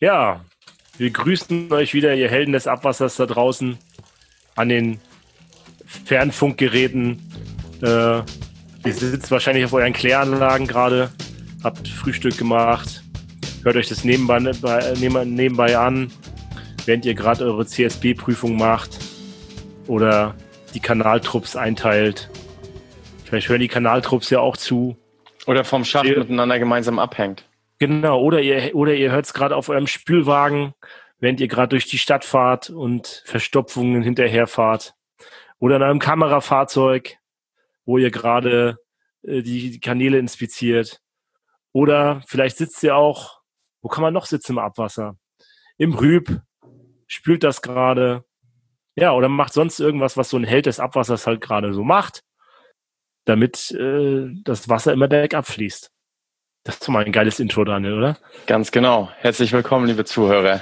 Ja, wir grüßen euch wieder, ihr Helden des Abwassers da draußen an den Fernfunkgeräten. Ihr sitzt wahrscheinlich auf euren Kläranlagen gerade, habt Frühstück gemacht, hört euch das nebenbei an, während ihr gerade eure CSB-Prüfung macht oder die Kanaltrupps einteilt. Vielleicht hören die Kanaltrupps ja auch zu. Oder vom Schacht miteinander gemeinsam abhängt. Genau, oder ihr hört es gerade auf eurem Spülwagen, während ihr gerade durch die Stadt fahrt und Verstopfungen hinterherfahrt. Oder in einem Kamerafahrzeug, wo ihr gerade die Kanäle inspiziert. Oder vielleicht sitzt ihr auch, wo kann man noch sitzen im Abwasser? Im Rüb, spült das gerade. Ja, oder macht sonst irgendwas, was so ein Held des Abwassers halt gerade so macht, damit das Wasser immer bergab fließt. Das ist doch mal ein geiles Intro, Daniel, oder? Ganz genau. Herzlich willkommen, liebe Zuhörer.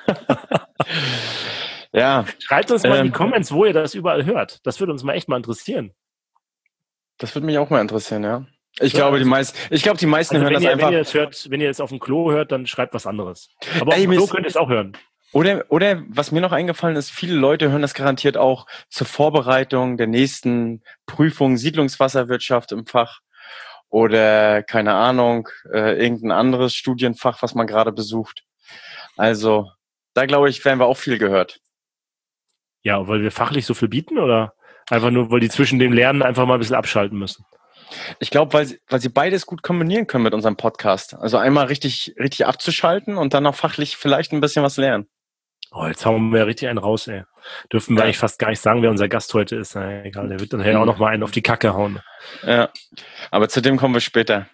Ja. Schreibt uns mal in die Comments, wo ihr das überall hört. Das würde uns mal echt mal interessieren. Das würde mich auch mal interessieren, ja. Ich glaube, die meisten hören das einfach. Wenn ihr es auf dem Klo hört, dann schreibt was anderes. Aber auf dem Klo könnt ihr es auch hören. Oder was mir noch eingefallen ist, viele Leute hören das garantiert auch zur Vorbereitung der nächsten Prüfung Siedlungswasserwirtschaft im Fach. Oder, keine Ahnung, irgendein anderes Studienfach, was man gerade besucht. Also, da glaube ich, werden wir auch viel gehört. Ja, weil wir fachlich so viel bieten oder einfach nur, weil die zwischen dem Lernen einfach mal ein bisschen abschalten müssen? Ich glaube, weil sie beides gut kombinieren können mit unserem Podcast. Also einmal richtig abzuschalten und dann auch fachlich vielleicht ein bisschen was lernen. Oh, jetzt hauen wir richtig einen raus, ey. Dürfen wir eigentlich fast gar nicht sagen, wer unser Gast heute ist. Na, egal, der wird dann auch noch mal einen auf die Kacke hauen. Ja, aber zu dem kommen wir später.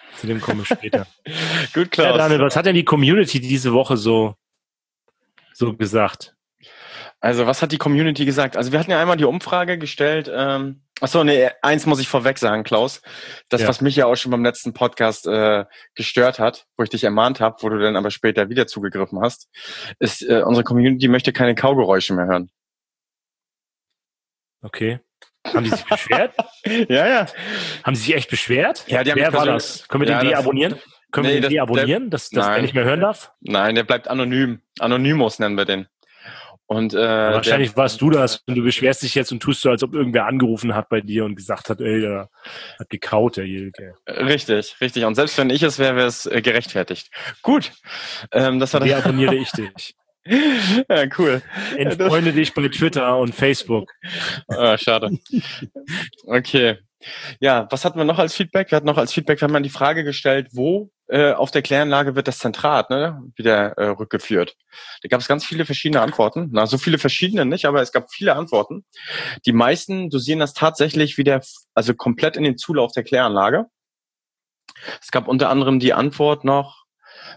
Gut, Klaus. Ja, Daniel, was hat denn die Community diese Woche so gesagt? Also, was hat die Community gesagt? Also, wir hatten ja einmal die Umfrage gestellt. Eins muss ich vorweg sagen, Klaus. Was mich ja auch schon beim letzten Podcast gestört hat, wo ich dich ermahnt habe, wo du dann aber später wieder zugegriffen hast, ist, unsere Community möchte keine Kaugeräusche mehr hören. Okay. Haben die sich beschwert? Ja. Haben sie sich echt beschwert? Ja, Wer war das? Können wir den deabonnieren? Können wir den deabonnieren, dass er nicht mehr hören darf? Nein, der bleibt anonym. Anonymous nennen wir den. Und wahrscheinlich warst du das und du beschwerst dich jetzt und tust so, als ob irgendwer angerufen hat bei dir und gesagt hat, ey, der hat gekaut, der Jelke. Richtig. Und selbst wenn ich es wäre, wäre es gerechtfertigt. Gut. Deabonniere ich dich. Ja, cool. Entfreunde dich bei Twitter und Facebook. Schade. Okay. Ja, was hatten wir noch als Feedback? Wir haben die Frage gestellt, wo auf der Kläranlage wird das Zentrat wieder rückgeführt. Da gab es ganz viele verschiedene Antworten. Na, so viele verschiedene nicht, aber es gab viele Antworten. Die meisten dosieren das tatsächlich wieder, also komplett in den Zulauf der Kläranlage. Es gab unter anderem die Antwort noch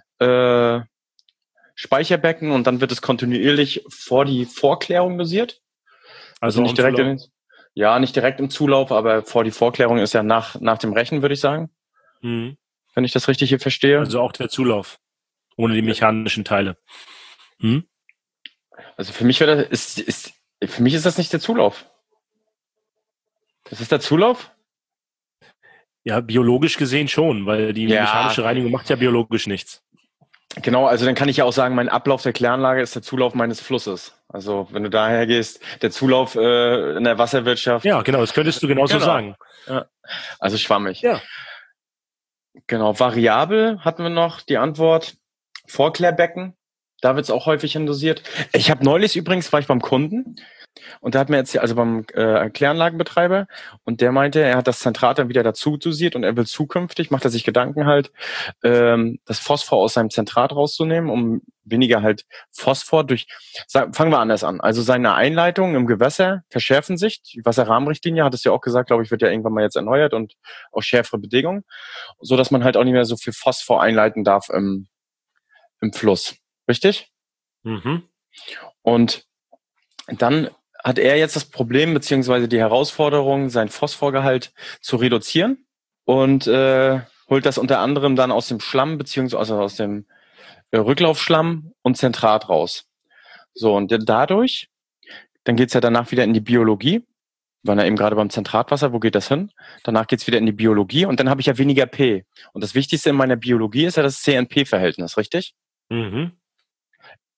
Speicherbecken und dann wird es kontinuierlich vor die Vorklärung dosiert. Also nicht direkt nicht direkt im Zulauf, aber vor die Vorklärung ist ja nach dem Rechen, würde ich sagen. Mhm. Wenn ich das richtig hier verstehe. Also auch der Zulauf. Ohne die mechanischen Teile. Hm? Also für mich ist das nicht der Zulauf. Das ist der Zulauf? Ja, biologisch gesehen schon, weil die mechanische Reinigung macht ja biologisch nichts. Genau, also dann kann ich ja auch sagen, mein Ablauf der Kläranlage ist der Zulauf meines Flusses. Also wenn du daher gehst, der Zulauf in der Wasserwirtschaft. Ja, genau, das könntest du genauso sagen. Ja. Also schwammig. Ja. Genau, variabel hatten wir noch die Antwort. Vorklärbecken, da wird es auch häufig dosiert. Ich habe neulich übrigens, war ich beim Kunden und der hat mir erzählt, also beim Kläranlagenbetreiber, und der meinte, er hat das Zentrat dann wieder dazu dosiert und er will zukünftig, macht er sich Gedanken halt, das Phosphor aus seinem Zentrat rauszunehmen, um weniger halt Phosphor fangen wir anders an. Also seine Einleitungen im Gewässer verschärfen sich. Die Wasserrahmenrichtlinie, hat es ja auch gesagt, glaube ich, wird ja irgendwann mal jetzt erneuert und auch schärfere Bedingungen, so dass man halt auch nicht mehr so viel Phosphor einleiten darf im Fluss. Richtig? Mhm. Und dann hat er jetzt das Problem beziehungsweise die Herausforderung, sein Phosphorgehalt zu reduzieren und holt das unter anderem dann aus dem Schlamm beziehungsweise aus dem Rücklaufschlamm und Zentrat raus. So, und dadurch, dann geht's ja danach wieder in die Biologie. Wir waren ja eben gerade beim Zentratwasser, wo geht das hin? Danach geht's wieder in die Biologie und dann habe ich ja weniger P. Und das Wichtigste in meiner Biologie ist ja das CNP-Verhältnis, richtig? Mhm.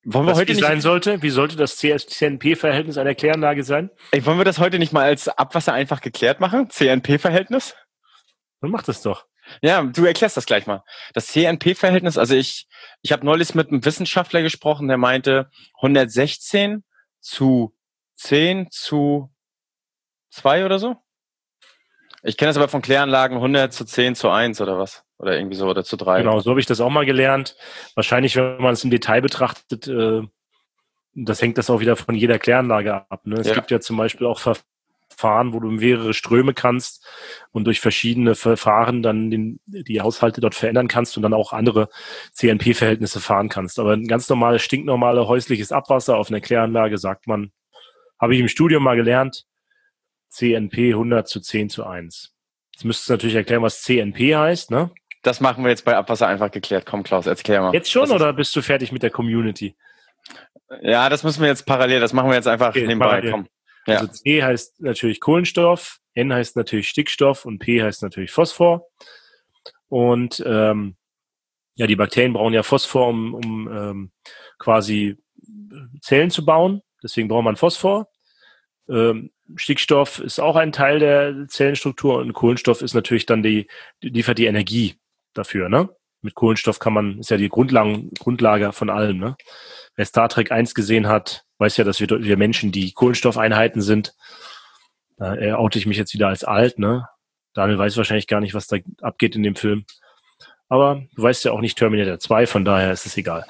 Wollen wir heute wie nicht sein sollte? Wie sollte das CNP-Verhältnis einer Kläranlage sein? Wollen wir das heute nicht mal als Abwasser einfach geklärt machen? CNP-Verhältnis? Dann mach das doch. Ja, du erklärst das gleich mal. Das CNP-Verhältnis, also ich habe neulich mit einem Wissenschaftler gesprochen, der meinte 116 zu 10 zu 2 oder so. Ich kenne das aber von Kläranlagen 100 zu 10 zu 1 oder was. Oder irgendwie so, oder zu 3. Genau, so habe ich das auch mal gelernt. Wahrscheinlich, wenn man es im Detail betrachtet, das hängt das auch wieder von jeder Kläranlage ab. Ne? Es gibt ja zum Beispiel auch Verfahren, wo du mehrere Ströme kannst und durch verschiedene Verfahren dann die Haushalte dort verändern kannst und dann auch andere CNP-Verhältnisse fahren kannst. Aber ein ganz normales, stinknormales häusliches Abwasser auf einer Kläranlage, sagt man, habe ich im Studium mal gelernt, CNP 100 zu 10 zu 1. Jetzt müsstest du natürlich erklären, was CNP heißt, ne? Das machen wir jetzt bei Abwasser einfach geklärt. Komm, Klaus, erklär mal. Jetzt schon oder bist du fertig mit der Community? Ja, das müssen wir jetzt parallel, das machen wir jetzt einfach nebenbei. Parallel. Komm. Ja. Also C heißt natürlich Kohlenstoff, N heißt natürlich Stickstoff und P heißt natürlich Phosphor. Und die Bakterien brauchen ja Phosphor, um quasi Zellen zu bauen. Deswegen braucht man Phosphor. Stickstoff ist auch ein Teil der Zellenstruktur und Kohlenstoff ist natürlich dann liefert die Energie dafür, ne? Mit Kohlenstoff ist ja die Grundlage von allem, ne? Wer Star Trek 1 gesehen hat, weiß ja, dass wir Menschen die Kohlenstoffeinheiten sind. Da oute ich mich jetzt wieder als alt, ne? Daniel weiß wahrscheinlich gar nicht, was da abgeht in dem Film. Aber du weißt ja auch nicht Terminator 2, von daher ist es egal.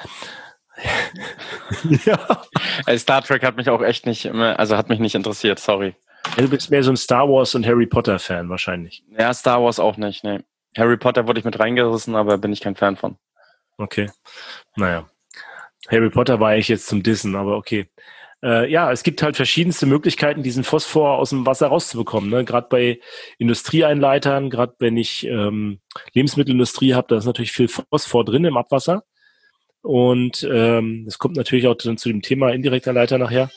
Ja. Star Trek hat mich auch echt hat mich nicht interessiert, sorry. Ja, du bist mehr so ein Star Wars und Harry Potter Fan wahrscheinlich. Ja, Star Wars auch nicht, ne. Harry Potter wurde ich mit reingerissen, aber bin ich kein Fan von. Okay, naja. Harry Potter war eigentlich jetzt zum Dissen, aber okay. Es gibt halt verschiedenste Möglichkeiten, diesen Phosphor aus dem Wasser rauszubekommen. Ne? Gerade bei Industrieeinleitern, gerade wenn ich Lebensmittelindustrie habe, da ist natürlich viel Phosphor drin im Abwasser. Und das kommt natürlich auch dann zu dem Thema indirekter Leiter nachher.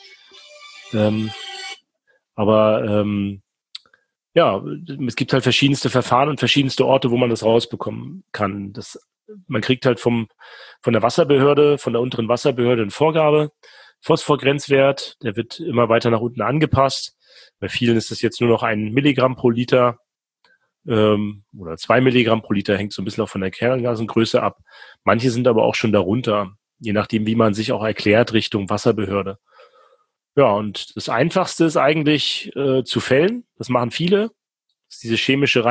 Es gibt halt verschiedenste Verfahren und verschiedenste Orte, wo man das rausbekommen kann. Man kriegt halt von der Wasserbehörde, von der unteren Wasserbehörde eine Vorgabe, Phosphorgrenzwert, der wird immer weiter nach unten angepasst. Bei vielen ist das jetzt nur noch 1 Milligramm pro Liter oder 2 Milligramm pro Liter, hängt so ein bisschen auch von der Kerngasengröße ab. Manche sind aber auch schon darunter, je nachdem, wie man sich auch erklärt Richtung Wasserbehörde. Ja, und das Einfachste ist eigentlich zu fällen. Das machen viele. Das ist diese chemische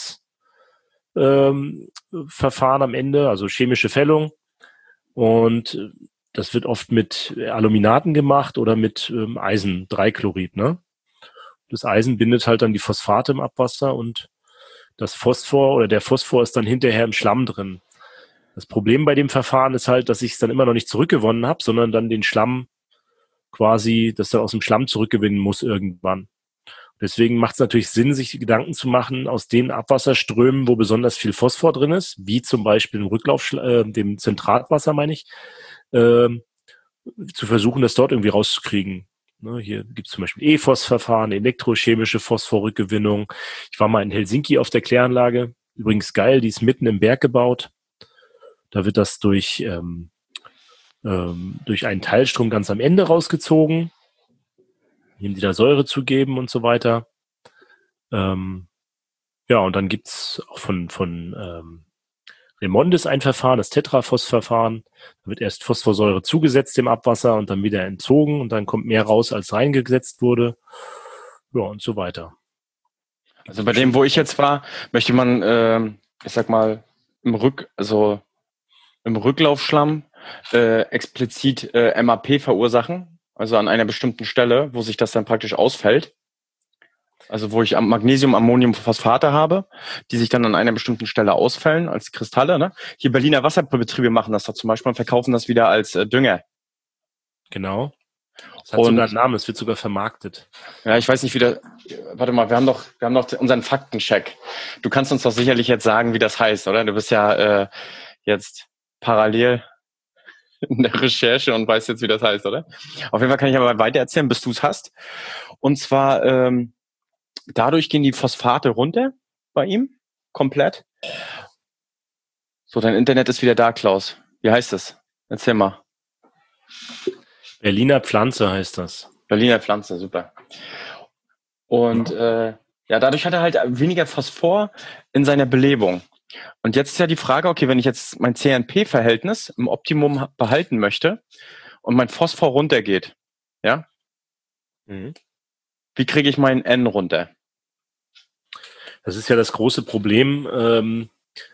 Reinigungsverfahren am Ende, also chemische Fällung. Und das wird oft mit Aluminaten gemacht oder mit Eisen-3-Chlorid. Ne? Das Eisen bindet halt dann die Phosphate im Abwasser und das Phosphor oder der Phosphor ist dann hinterher im Schlamm drin. Das Problem bei dem Verfahren ist halt, dass ich es dann immer noch nicht zurückgewonnen habe, sondern dann den Schlamm quasi, das dann aus dem Schlamm zurückgewinnen muss irgendwann. Deswegen macht es natürlich Sinn, sich Gedanken zu machen aus den Abwasserströmen, wo besonders viel Phosphor drin ist, wie zum Beispiel im dem Zentratwasser, meine ich, zu versuchen, das dort irgendwie rauszukriegen. Ne, hier gibt es zum Beispiel EFOS-Verfahren, elektrochemische Phosphorrückgewinnung. Ich war mal in Helsinki auf der Kläranlage. Übrigens geil, die ist mitten im Berg gebaut. Da wird das durch einen Teilstrom ganz am Ende rausgezogen, indem die da Säure zugeben und so weiter. Und dann gibt's auch von Remondis ein Verfahren, das Tetraphos-Verfahren. Da wird erst Phosphorsäure zugesetzt dem Abwasser und dann wieder entzogen und dann kommt mehr raus, als reingesetzt wurde. Ja, und so weiter. Also bei dem, wo ich jetzt war, möchte man, im Rücklaufschlamm explizit MAP verursachen, also an einer bestimmten Stelle, wo sich das dann praktisch ausfällt. Also wo ich Magnesium, Ammonium, Phosphate habe, die sich dann an einer bestimmten Stelle ausfällen als Kristalle. Ne? Hier Berliner Wasserbetriebe machen das doch zum Beispiel und verkaufen das wieder als Dünger. Genau. Das hat sogar einen Namen, es wird sogar vermarktet. Ja, ich weiß nicht, warte mal, wir haben doch unseren Faktencheck. Du kannst uns doch sicherlich jetzt sagen, wie das heißt, oder? Du bist ja jetzt parallel in der Recherche und weißt jetzt, wie das heißt, oder? Auf jeden Fall kann ich aber weiter erzählen, bis du es hast. Und zwar dadurch gehen die Phosphate runter bei ihm, komplett. So, dein Internet ist wieder da, Klaus. Wie heißt es? Erzähl mal. Berliner Pflanze heißt das. Berliner Pflanze, super. Und dadurch hat er halt weniger Phosphor in seiner Belebung. Und jetzt ist ja die Frage, okay, wenn ich jetzt mein CNP-Verhältnis im Optimum behalten möchte und mein Phosphor runtergeht, ja, wie kriege ich meinen N runter? Das ist ja das große Problem,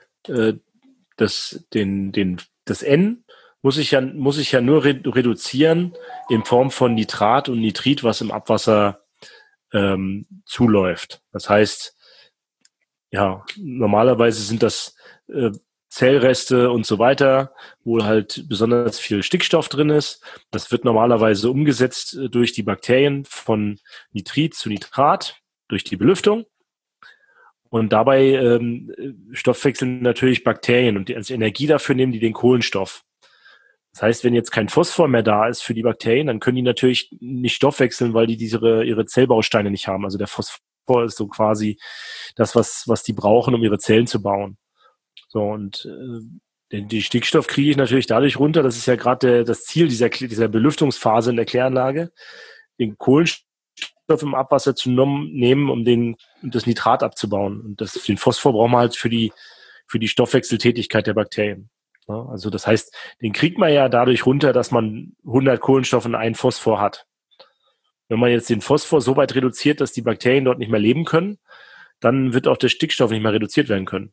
das N muss ich ja nur reduzieren in Form von Nitrat und Nitrit, was im Abwasser zuläuft. Das heißt, ja, normalerweise sind das Zellreste und so weiter, wo halt besonders viel Stickstoff drin ist. Das wird normalerweise umgesetzt durch die Bakterien von Nitrit zu Nitrat, durch die Belüftung. Und dabei stoffwechseln natürlich Bakterien und als Energie dafür nehmen die den Kohlenstoff. Das heißt, wenn jetzt kein Phosphor mehr da ist für die Bakterien, dann können die natürlich nicht stoffwechseln, weil die ihre Zellbausteine nicht haben. Also der Phosphor ist so quasi das, was die brauchen, um ihre Zellen zu bauen. So, und die Stickstoff kriege ich natürlich dadurch runter. Das ist ja gerade das Ziel dieser Belüftungsphase in der Kläranlage, den Kohlenstoff im Abwasser zu nehmen, um das Nitrat abzubauen. Und den Phosphor brauchen wir halt für die Stoffwechseltätigkeit der Bakterien. Ja, also das heißt, den kriegt man ja dadurch runter, dass man 100 Kohlenstoff und einen Phosphor hat. Wenn man jetzt den Phosphor so weit reduziert, dass die Bakterien dort nicht mehr leben können, dann wird auch der Stickstoff nicht mehr reduziert werden können.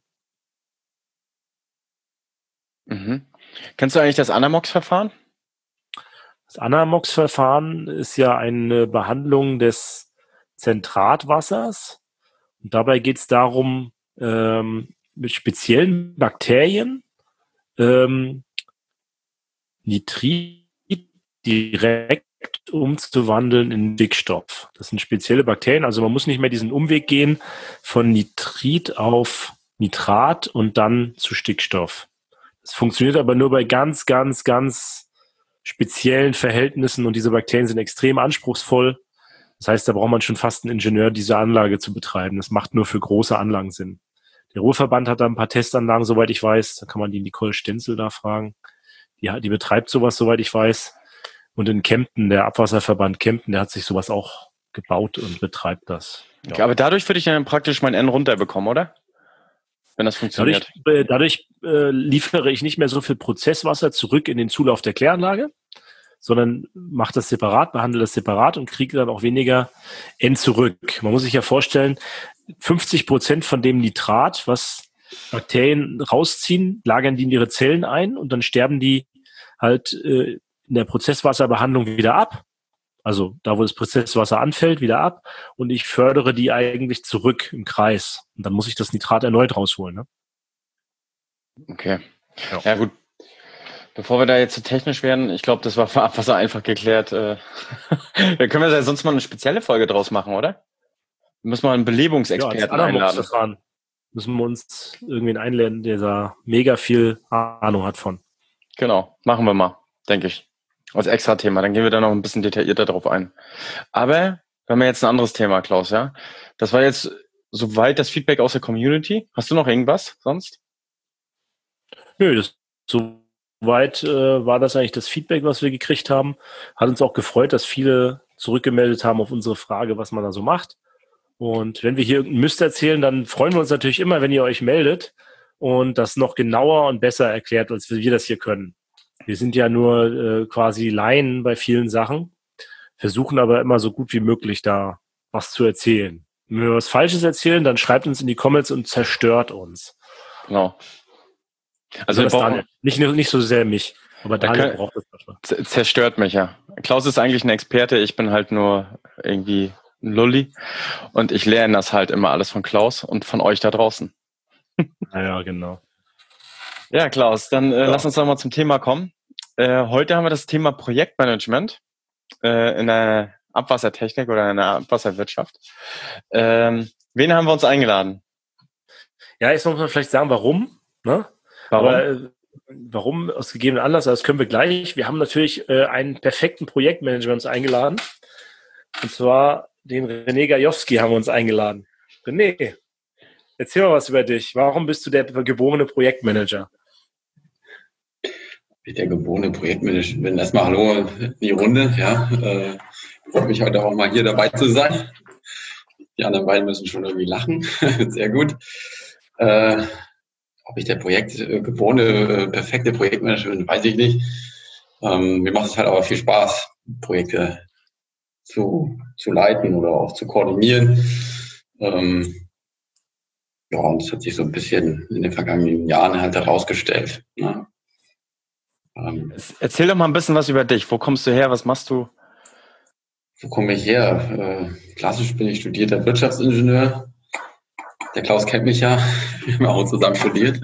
Mhm. Kennst du eigentlich das Anamox-Verfahren? Das Anamox-Verfahren ist ja eine Behandlung des Zentratwassers. Und dabei geht es darum, mit speziellen Bakterien Nitrit direkt umzuwandeln in Stickstoff. Das sind spezielle Bakterien, also man muss nicht mehr diesen Umweg gehen von Nitrit auf Nitrat und dann zu Stickstoff. Das funktioniert aber nur bei ganz, ganz, ganz speziellen Verhältnissen und diese Bakterien sind extrem anspruchsvoll. Das heißt, da braucht man schon fast einen Ingenieur, diese Anlage zu betreiben. Das macht nur für große Anlagen Sinn. Der Ruhrverband hat da ein paar Testanlagen, soweit ich weiß. Da kann man die Nicole Stenzel da fragen. Die betreibt sowas, soweit ich weiß. Und in Kempten, der Abwasserverband Kempten, der hat sich sowas auch gebaut und betreibt das. Ja. Okay, aber dadurch würde ich dann praktisch mein N runterbekommen, oder? Wenn das funktioniert. Dadurch liefere ich nicht mehr so viel Prozesswasser zurück in den Zulauf der Kläranlage, sondern mache das separat, behandle das separat und kriege dann auch weniger N zurück. Man muss sich ja vorstellen, 50% von dem Nitrat, was Bakterien rausziehen, lagern die in ihre Zellen ein und dann sterben die halt in der Prozesswasserbehandlung wieder ab. Also da, wo das Prozesswasser anfällt, wieder ab. Und ich fördere die eigentlich zurück im Kreis. Und dann muss ich das Nitrat erneut rausholen. Ne? Okay. Ja gut. Bevor wir da jetzt so technisch werden, ich glaube, das war für Abwasser einfach geklärt. Da können wir ja sonst mal eine spezielle Folge draus machen, oder? Wir müssen mal einen Belebungsexperten einladen. Müssen wir uns irgendwen einladen, der da mega viel Ahnung hat von. Genau, machen wir mal, denke ich. Als extra Thema, dann gehen wir da noch ein bisschen detaillierter drauf ein. Aber wir haben ja jetzt ein anderes Thema, Klaus, ja? Das war jetzt soweit das Feedback aus der Community. Hast du noch irgendwas sonst? Nö, soweit war das eigentlich das Feedback, was wir gekriegt haben. Hat uns auch gefreut, dass viele zurückgemeldet haben auf unsere Frage, was man da so macht. Und wenn wir hier irgendeinen Mist erzählen, dann freuen wir uns natürlich immer, wenn ihr euch meldet und das noch genauer und besser erklärt, als wir das hier können. Wir sind ja nur quasi Laien bei vielen Sachen, versuchen aber immer so gut wie möglich da was zu erzählen. Wenn wir was Falsches erzählen, dann schreibt uns in die Comments und zerstört uns. Genau. Also das Daniel. Nicht so sehr mich, aber Daniel braucht das manchmal. Zerstört mich, ja. Klaus ist eigentlich ein Experte, ich bin halt nur irgendwie ein Lulli und ich lerne das halt immer alles von Klaus und von euch da draußen. Ja, genau. Ja, Klaus, dann lass uns doch mal zum Thema kommen. Heute haben wir das Thema Projektmanagement in der Abwassertechnik oder in der Abwasserwirtschaft. Wen haben wir uns eingeladen? Ja, jetzt muss man vielleicht sagen, warum. Ne? Warum? Aber, warum aus gegebenen Anlass, das können wir gleich. Wir haben natürlich einen perfekten Projektmanager uns eingeladen. Und zwar den René Gajowski haben wir uns eingeladen. René, erzähl mal was über dich. Warum bist du der geborene Projektmanager? Ich der geborene Projektmanager bin. Erstmal hallo in die Runde. Ja, freue mich heute auch mal hier dabei zu sein. Die anderen beiden müssen schon irgendwie lachen. Sehr gut. Ob ich der geborene, perfekte Projektmanager bin, weiß ich nicht. Mir macht es halt aber viel Spaß, Projekte zu leiten oder auch zu koordinieren. Ja, und das hat sich so ein bisschen in den vergangenen Jahren halt herausgestellt. Ne? Erzähl doch mal ein bisschen was über dich. Wo kommst du her? Was machst du? Wo komme ich her? Klassisch bin ich studierter Wirtschaftsingenieur. Der Klaus kennt mich ja. Wir haben auch zusammen studiert.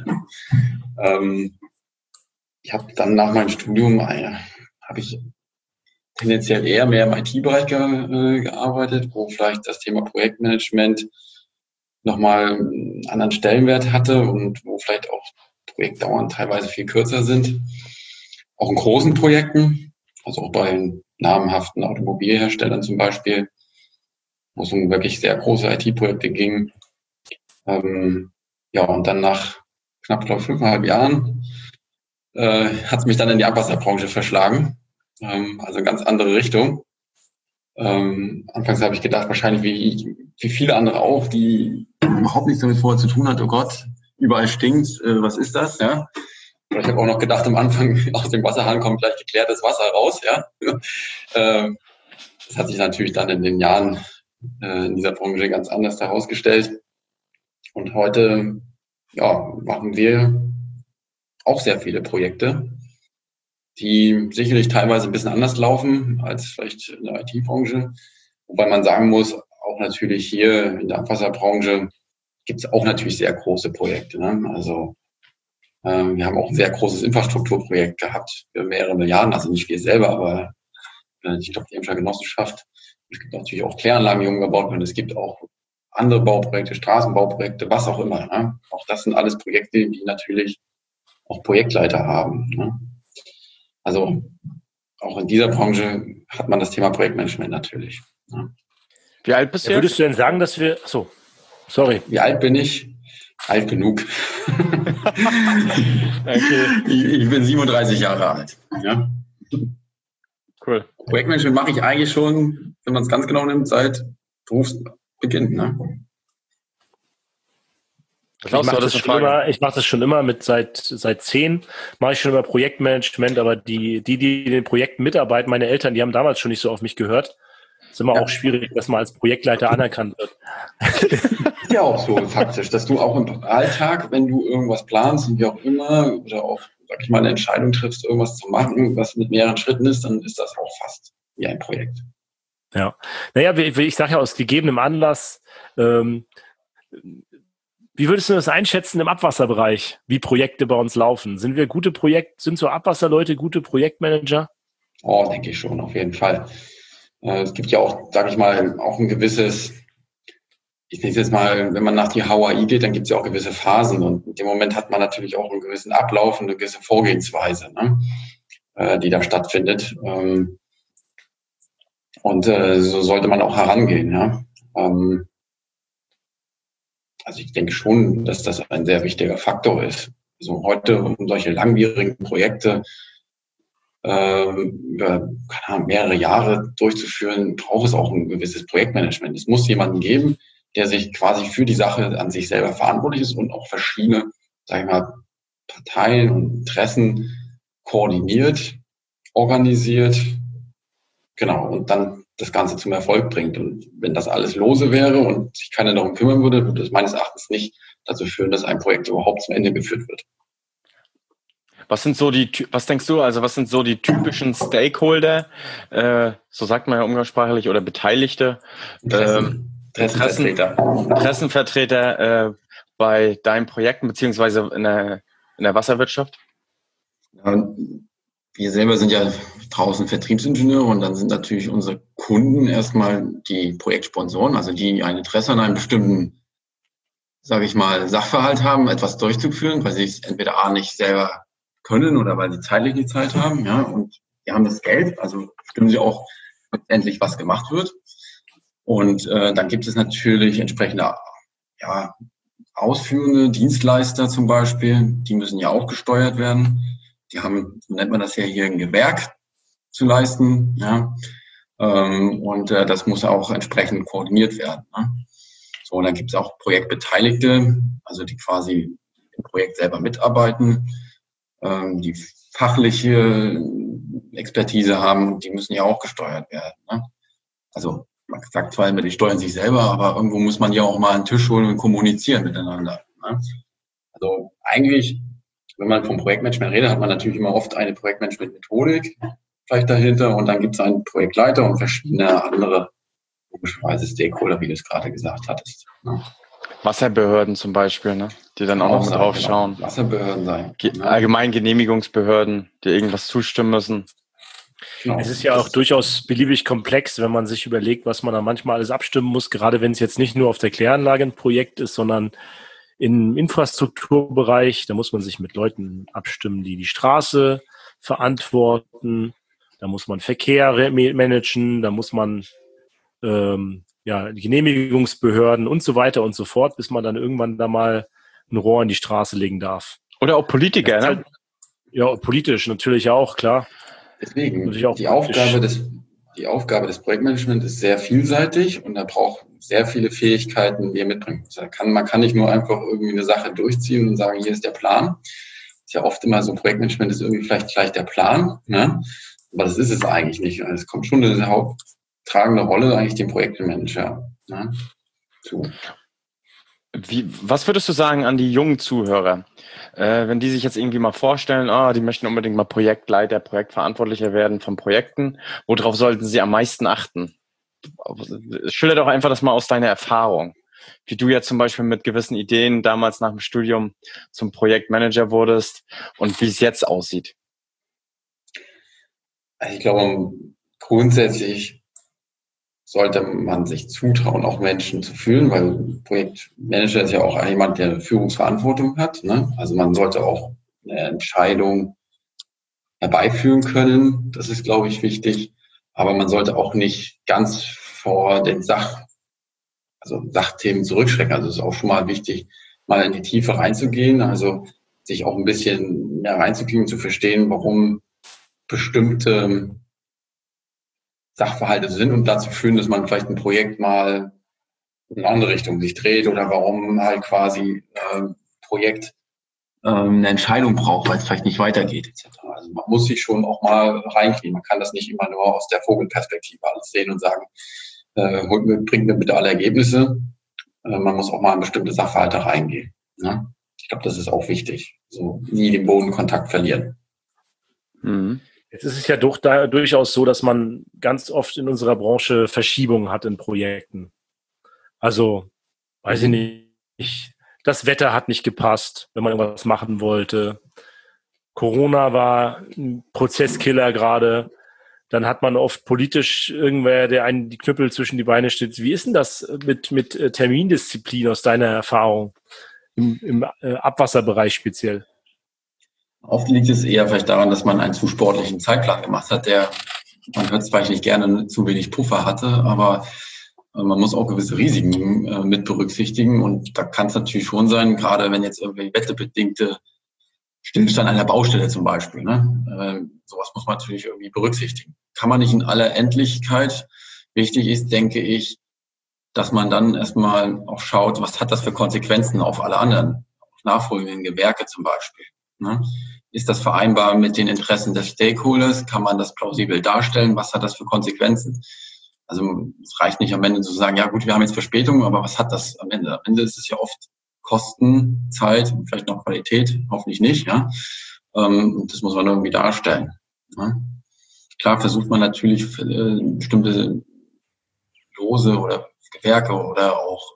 Ich habe dann nach meinem Studium habe ich tendenziell eher mehr im IT-Bereich gearbeitet, wo vielleicht das Thema Projektmanagement nochmal einen anderen Stellenwert hatte und wo vielleicht auch Projektdauern teilweise viel kürzer sind. Auch in großen Projekten, also auch bei namhaften Automobilherstellern zum Beispiel, wo es um wirklich sehr große IT-Projekte ging. Ja, und dann nach knapp, glaube ich, 5,5 Jahren hat es mich dann in die Abwasserbranche verschlagen. Also eine ganz andere Richtung. Anfangs habe ich gedacht, wahrscheinlich wie viele andere auch, die überhaupt nichts damit vorher zu tun hat, oh Gott, überall stinkt, was ist das, ja? Ich habe auch noch gedacht, am Anfang aus dem Wasserhahn kommt gleich geklärtes Wasser raus, ja. Das hat sich natürlich dann in den Jahren in dieser Branche ganz anders herausgestellt. Und heute, ja, machen wir auch sehr viele Projekte, die sicherlich teilweise ein bisschen anders laufen als vielleicht in der IT-Branche. Wobei man sagen muss, auch natürlich hier in der Abwasserbranche gibt es auch natürlich sehr große Projekte. Ne? Also wir haben auch ein sehr großes Infrastrukturprojekt gehabt für mehrere Milliarden, also nicht wir selber, aber ich glaube die Emscher Genossenschaft. Es gibt natürlich auch Kläranlagen, die umgebaut werden. Es gibt auch andere Bauprojekte, Straßenbauprojekte, was auch immer. Ne? Auch das sind alles Projekte, die natürlich auch Projektleiter haben. Ne? Also auch in dieser Branche hat man das Thema Projektmanagement natürlich. Ne? Wie alt bist du? Würdest du denn sagen, dass wir... Achso, sorry. Wie alt bin ich? Alt genug. Okay. Ich bin 37 Jahre alt. Ja? Cool. Projektmanagement mache ich eigentlich schon, wenn man es ganz genau nimmt, seit Berufsbeginn. Ne? Ich mache das schon immer seit 10 mache ich schon immer Projektmanagement, aber die in den Projekten mitarbeiten, meine Eltern, die haben damals schon nicht so auf mich gehört. Das ist immer auch schwierig, dass man als Projektleiter anerkannt wird. Ist ja auch so faktisch, dass du auch im Alltag, wenn du irgendwas planst und wie auch immer, oder auch, sag ich mal, eine Entscheidung triffst, irgendwas zu machen, was mit mehreren Schritten ist, dann ist das auch fast wie ein Projekt. Ja, naja, ich sage ja aus gegebenem Anlass, wie würdest du das einschätzen im Abwasserbereich, wie Projekte bei uns laufen? Sind so Abwasserleute gute Projektmanager? Oh, denke ich schon, auf jeden Fall. Es gibt ja auch, sage ich mal, auch ein gewisses, ich nenne es jetzt mal, wenn man nach die HOI geht, dann gibt es ja auch gewisse Phasen und in dem Moment hat man natürlich auch einen gewissen Ablauf und eine gewisse Vorgehensweise, ne, die da stattfindet. Und so sollte man auch herangehen. Ja. Also ich denke schon, dass das ein sehr wichtiger Faktor ist. Also heute, um solche langwierigen Projekte über mehrere Jahre durchzuführen, braucht es auch ein gewisses Projektmanagement. Es muss jemanden geben, der sich quasi für die Sache an sich selber verantwortlich ist und auch verschiedene, sag ich mal, Parteien und Interessen koordiniert, organisiert, genau, und dann das Ganze zum Erfolg bringt. Und wenn das alles lose wäre und sich keiner darum kümmern würde, würde das meines Erachtens nicht dazu führen, dass ein Projekt überhaupt zum Ende geführt wird. Was denkst du, also was sind so die typischen Stakeholder, so sagt man ja umgangssprachlich, oder Beteiligte, Interessenvertreter bei deinen Projekten beziehungsweise in der Wasserwirtschaft? Ja, wir selber sind ja draußen Vertriebsingenieure und dann sind natürlich unsere Kunden erstmal die Projektsponsoren, also die ein Interesse an einem bestimmten, sage ich mal, Sachverhalt haben, etwas durchzuführen, weil sie es entweder nicht selber können oder weil sie zeitlich die Zeit haben, ja, und die haben das Geld, also stimmen sie auch letztendlich, was gemacht wird. Und dann gibt es natürlich entsprechende, ausführende Dienstleister zum Beispiel, die müssen ja auch gesteuert werden. die haben, so nennt man das ja hier, ein Gewerk zu leisten, ja. Und das muss auch entsprechend koordiniert werden. Ne? So, und dann gibt es auch Projektbeteiligte, also die quasi im Projekt selber mitarbeiten, die fachliche Expertise haben, die müssen ja auch gesteuert werden. Ne? Also man sagt zwar immer, die steuern sich selber, aber irgendwo muss man ja auch mal einen Tisch holen und kommunizieren miteinander. Ne? Also eigentlich, wenn man vom Projektmanagement redet, hat man natürlich immer oft eine Projektmanagement-Methodik vielleicht dahinter und dann gibt es einen Projektleiter und verschiedene andere, logischerweise Stakeholder, wie du es gerade gesagt hattest. Ne? Wasserbehörden zum Beispiel, ne? Die dann auch noch mit drauf schauen. Genau. Wasserbehörden sein. Allgemein Genehmigungsbehörden, die irgendwas zustimmen müssen. Genau. Es ist ja auch durchaus beliebig komplex, wenn man sich überlegt, was man da manchmal alles abstimmen muss, gerade wenn es jetzt nicht nur auf der Kläranlage ein Projekt ist, sondern im Infrastrukturbereich. Da muss man sich mit Leuten abstimmen, die die Straße verantworten. Da muss man Verkehr managen, da muss man die Genehmigungsbehörden und so weiter und so fort, bis man dann irgendwann da mal ein Rohr in die Straße legen darf. Oder auch Politiker, ne? Halt, ja, politisch natürlich auch, klar. Deswegen, die Aufgabe des Projektmanagements ist sehr vielseitig und da braucht sehr viele Fähigkeiten, die er mitbringt. Man kann nicht nur einfach irgendwie eine Sache durchziehen und sagen, hier ist der Plan. Ist ja oft immer so, Projektmanagement ist irgendwie vielleicht gleich der Plan, ne? Aber das ist es eigentlich nicht. Es kommt schon eine haupttragende Rolle eigentlich dem Projektmanager, ne, zu. Was würdest du sagen an die jungen Zuhörer, wenn die sich jetzt irgendwie mal vorstellen, die möchten unbedingt mal Projektleiter, Projektverantwortlicher werden von Projekten, worauf sollten sie am meisten achten? Schilder doch einfach das mal aus deiner Erfahrung, wie du jetzt zum Beispiel mit gewissen Ideen damals nach dem Studium zum Projektmanager wurdest und wie es jetzt aussieht. Also ich glaube, grundsätzlich sollte man sich zutrauen, auch Menschen zu fühlen, weil Projektmanager ist ja auch jemand, der Führungsverantwortung hat. Ne? Also man sollte auch eine Entscheidung herbeiführen können. Das ist, glaube ich, wichtig. Aber man sollte auch nicht ganz vor den Sachthemen zurückschrecken. Also es ist auch schon mal wichtig, mal in die Tiefe reinzugehen. Also sich auch ein bisschen mehr reinzukriegen, zu verstehen, warum bestimmte Sachverhalte sind und dazu führen, dass man vielleicht ein Projekt mal in eine andere Richtung sich dreht oder warum halt quasi Projekt eine Entscheidung braucht, weil es vielleicht nicht weitergeht etc. Also man muss sich schon auch mal reinkriegen. Man kann das nicht immer nur aus der Vogelperspektive alles sehen und sagen, bringt mir bitte alle Ergebnisse. Man muss auch mal in bestimmte Sachverhalte reingehen. Ne? Ich glaube, das ist auch wichtig. So nie den Bodenkontakt verlieren. Mhm. Jetzt ist es ja durchaus so, dass man ganz oft in unserer Branche Verschiebungen hat in Projekten. Also, weiß ich nicht, das Wetter hat nicht gepasst, wenn man irgendwas machen wollte. Corona war ein Prozesskiller gerade. Dann hat man oft politisch irgendwer, der einen die Knüppel zwischen die Beine stellt. Wie ist denn das mit Termindisziplin aus deiner Erfahrung im Abwasserbereich speziell? Oft liegt es eher vielleicht daran, dass man einen zu sportlichen Zeitplan gemacht hat, man hört es vielleicht nicht gerne, zu wenig Puffer hatte, aber man muss auch gewisse Risiken mit berücksichtigen und da kann es natürlich schon sein, gerade wenn jetzt irgendwie wetterbedingte Stillstand an der Baustelle zum Beispiel, ne? Sowas muss man natürlich irgendwie berücksichtigen. Kann man nicht in aller Endlichkeit. Wichtig ist, denke ich, dass man dann erstmal auch schaut, was hat das für Konsequenzen auf alle anderen, auf nachfolgenden Gewerke zum Beispiel. Ne? Ist das vereinbar mit den Interessen des Stakeholders? Kann man das plausibel darstellen? Was hat das für Konsequenzen? Also es reicht nicht am Ende zu sagen, ja gut, wir haben jetzt Verspätung, aber was hat das am Ende? Am Ende ist es ja oft Kosten, Zeit und vielleicht noch Qualität, hoffentlich nicht. Ja, und das muss man irgendwie darstellen. Ja? Klar versucht man natürlich bestimmte Lose oder Gewerke oder auch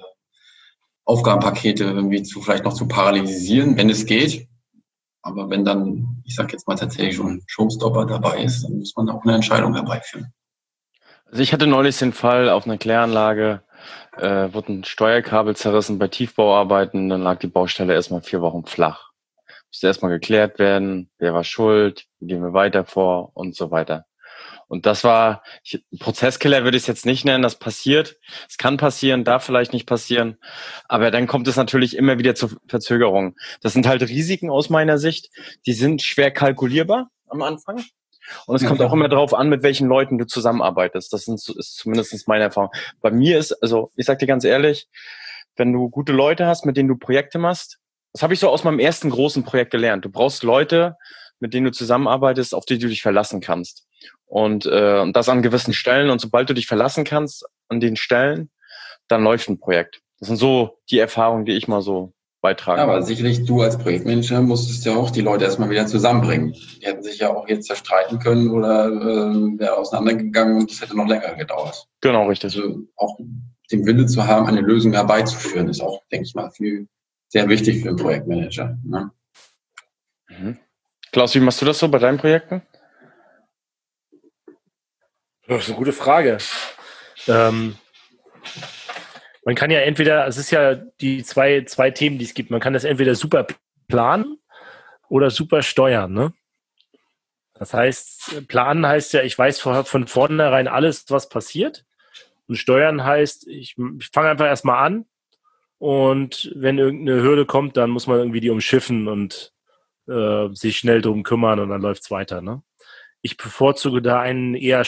Aufgabenpakete irgendwie vielleicht noch zu parallelisieren, wenn es geht. Aber wenn dann, ich sage jetzt mal tatsächlich schon ein Showstopper dabei ist, dann muss man auch eine Entscheidung herbeiführen. Also ich hatte neulich den Fall auf einer Kläranlage, wurde ein Steuerkabel zerrissen bei Tiefbauarbeiten, dann lag die Baustelle erstmal 4 Wochen flach. Musste erstmal geklärt werden, wer war schuld, wie gehen wir weiter vor und so weiter. Und das war, Prozesskiller würde ich es jetzt nicht nennen, das passiert. Es kann passieren, darf vielleicht nicht passieren. Aber dann kommt es natürlich immer wieder zur Verzögerung. Das sind halt Risiken aus meiner Sicht, die sind schwer kalkulierbar am Anfang. Und es kommt auch immer darauf an, mit welchen Leuten du zusammenarbeitest. Ist zumindest meine Erfahrung. Bei mir ist, also ich sag dir ganz ehrlich, wenn du gute Leute hast, mit denen du Projekte machst, das habe ich so aus meinem ersten großen Projekt gelernt. Du brauchst Leute, mit denen du zusammenarbeitest, auf die du dich verlassen kannst. Und das an gewissen Stellen. Und sobald du dich verlassen kannst an den Stellen, dann läuft ein Projekt. Das sind so die Erfahrungen, die ich mal so beitragen. Ja, aber sicherlich du als Projektmanager musstest ja auch die Leute erstmal wieder zusammenbringen. Die hätten sich ja auch jetzt zerstreiten können oder wäre auseinandergegangen und das hätte noch länger gedauert. Genau, richtig. Also auch den Wille zu haben, eine Lösung herbeizuführen, ist auch, denke ich mal, sehr wichtig für einen Projektmanager. Ne? Mhm. Klaus, wie machst du das so bei deinen Projekten? Das ist eine gute Frage. Man kann ja entweder, es ist ja die zwei Themen, die es gibt. Man kann das entweder super planen oder super steuern. Ne? Das heißt, planen heißt ja, ich weiß von vornherein alles, was passiert. Und steuern heißt, ich fange einfach erstmal an und wenn irgendeine Hürde kommt, dann muss man irgendwie die umschiffen und sich schnell drum kümmern und dann läuft's weiter. Ne? Ich bevorzuge da einen eher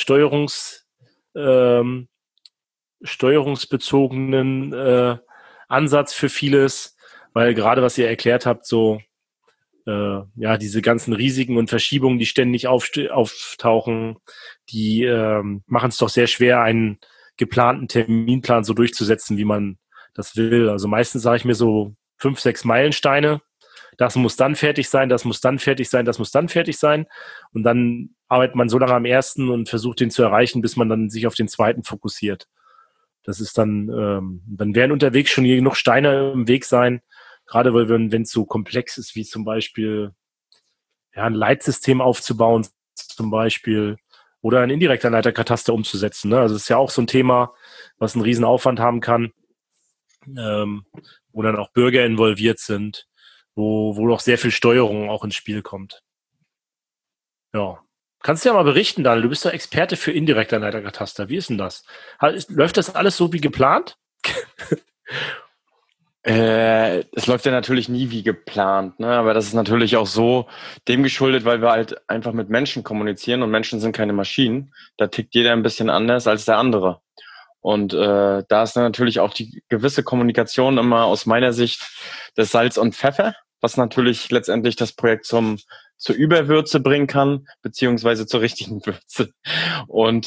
steuerungsbezogenen Ansatz für vieles, weil gerade was ihr erklärt habt, so diese ganzen Risiken und Verschiebungen, die ständig auftauchen, die machen es doch sehr schwer, einen geplanten Terminplan so durchzusetzen, wie man das will. Also meistens sage ich mir so 5, 6 Meilensteine. Das muss dann fertig sein, das muss dann fertig sein, das muss dann fertig sein. Und dann arbeitet man so lange am ersten und versucht, den zu erreichen, bis man dann sich auf den zweiten fokussiert. Das ist dann werden unterwegs schon genug Steine im Weg sein, gerade weil wenn es so komplex ist, wie zum Beispiel ein Leitsystem aufzubauen, zum Beispiel, oder ein indirekter Leiterkataster umzusetzen. Ne? Also das ist ja auch so ein Thema, was einen riesen Aufwand haben kann, wo dann auch Bürger involviert sind, wo doch sehr viel Steuerung auch ins Spiel kommt. Ja. Kannst du ja mal berichten, Daniel, du bist doch Experte für indirekter Leiterkataster. Wie ist denn das? Läuft das alles so wie geplant? Es läuft ja natürlich nie wie geplant, ne? Aber das ist natürlich auch so dem geschuldet, weil wir halt einfach mit Menschen kommunizieren und Menschen sind keine Maschinen. Da tickt jeder ein bisschen anders als der andere. Und da ist dann natürlich auch die gewisse Kommunikation immer aus meiner Sicht das Salz und Pfeffer, was natürlich letztendlich das Projekt zur Überwürze bringen kann, beziehungsweise zur richtigen Würze. Und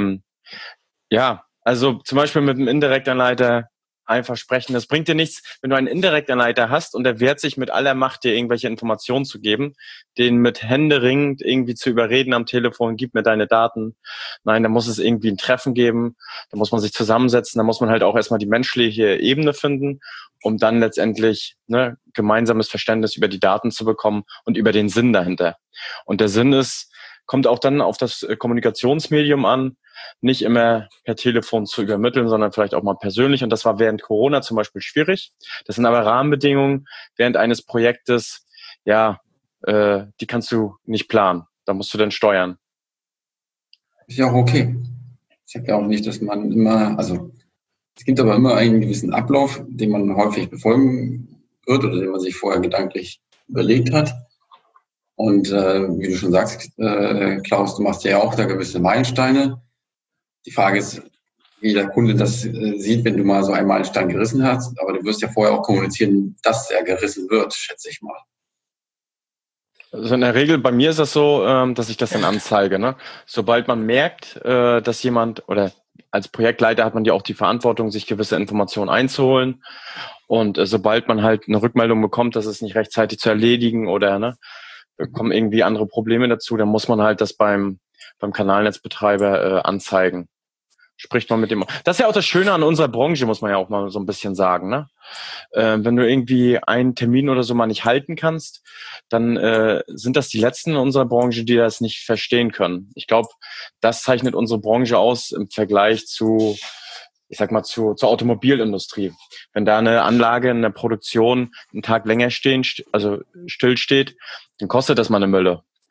also zum Beispiel mit einem Indirektanleiter einfach sprechen. Das bringt dir nichts, wenn du einen Indirektanleiter hast und der wehrt sich mit aller Macht, dir irgendwelche Informationen zu geben, den mit händeringend irgendwie zu überreden am Telefon, gib mir deine Daten. Nein, da muss es irgendwie ein Treffen geben, da muss man sich zusammensetzen, da muss man halt auch erstmal die menschliche Ebene finden, um dann letztendlich gemeinsames Verständnis über die Daten zu bekommen und über den Sinn dahinter. Und der Sinn kommt auch dann auf das Kommunikationsmedium an, nicht immer per Telefon zu übermitteln, sondern vielleicht auch mal persönlich. Und das war während Corona zum Beispiel schwierig. Das sind aber Rahmenbedingungen während eines Projektes, die kannst du nicht planen. Da musst du dann steuern. Ist ja auch okay. Ich sage ja auch nicht, dass man immer, also es gibt aber immer einen gewissen Ablauf, den man häufig befolgen wird oder den man sich vorher gedanklich überlegt hat. Und wie du schon sagst, Klaus, du machst ja auch da gewisse Meilensteine. Die Frage ist, wie der Kunde das sieht, wenn du mal so einen Meilenstein gerissen hast. Aber du wirst ja vorher auch kommunizieren, dass er gerissen wird, schätze ich mal. Also in der Regel, bei mir ist das so, dass ich das dann anzeige. Ne? Sobald man merkt, dass jemand, oder als Projektleiter hat man ja auch die Verantwortung, sich gewisse Informationen einzuholen. Und sobald man halt eine Rückmeldung bekommt, dass es nicht rechtzeitig zu erledigen oder kommen irgendwie andere Probleme dazu, dann muss man halt das beim Kanalnetzbetreiber anzeigen. Spricht man mit dem. Das ist ja auch das Schöne an unserer Branche, muss man ja auch mal so ein bisschen sagen. Ne? Wenn du irgendwie einen Termin oder so mal nicht halten kannst, dann sind das die Letzten in unserer Branche, die das nicht verstehen können. Ich glaube, das zeichnet unsere Branche aus im Vergleich zur zur Automobilindustrie. Wenn da eine Anlage in der Produktion einen Tag länger still steht, dann kostet das mal eine Mülle.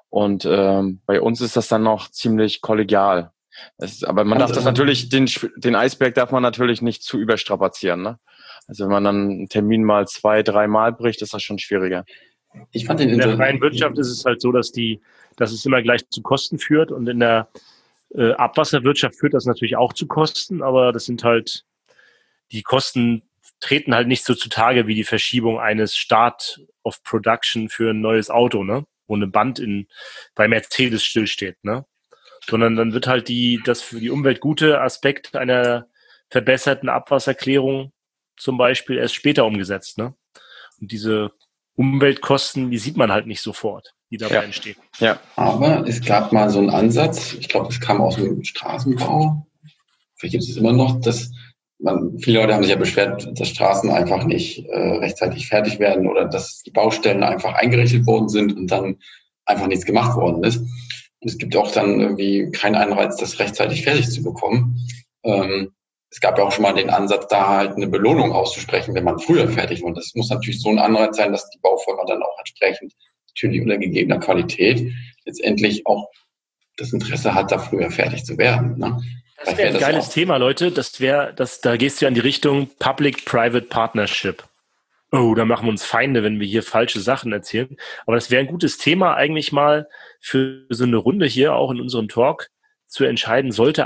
Und bei uns ist das dann noch ziemlich kollegial. Aber man darf das natürlich, den Eisberg darf man natürlich nicht zu überstrapazieren. Ne? Also wenn man dann einen Termin mal 2-3 Mal bricht, ist das schon schwieriger. Ich fand den in der freien Wirtschaft ist es halt so, dass es immer gleich zu Kosten führt, und in der Abwasserwirtschaft führt das natürlich auch zu Kosten, aber das sind halt, die Kosten treten halt nicht so zutage wie die Verschiebung eines Start of Production für ein neues Auto, ne? Wo eine Band bei Mercedes stillsteht, ne? Sondern dann wird halt das für die Umwelt gute Aspekt einer verbesserten Abwasserklärung zum Beispiel erst später umgesetzt, ne? Und diese Umweltkosten, die sieht man halt nicht sofort, die dabei entstehen. Ja. Aber es gab mal so einen Ansatz, ich glaube, es kam aus dem Straßenbau, vielleicht gibt es immer noch, viele Leute haben sich ja beschwert, dass Straßen einfach nicht rechtzeitig fertig werden oder dass die Baustellen einfach eingerichtet worden sind und dann einfach nichts gemacht worden ist. Und es gibt auch dann irgendwie keinen Anreiz, das rechtzeitig fertig zu bekommen. Es gab ja auch schon mal den Ansatz, da halt eine Belohnung auszusprechen, wenn man früher fertig war. Und das muss natürlich so ein Anreiz sein, dass die Baufirma dann auch entsprechend, natürlich unter gegebener Qualität, letztendlich auch das Interesse hat, da früher fertig zu werden. Ne? Das wäre ein geiles Thema, Leute. Da gehst du ja in die Richtung Public-Private Partnership. Oh, da machen wir uns Feinde, wenn wir hier falsche Sachen erzählen. Aber das wäre ein gutes Thema eigentlich mal für so eine Runde hier, auch in unserem Talk, zu entscheiden, sollte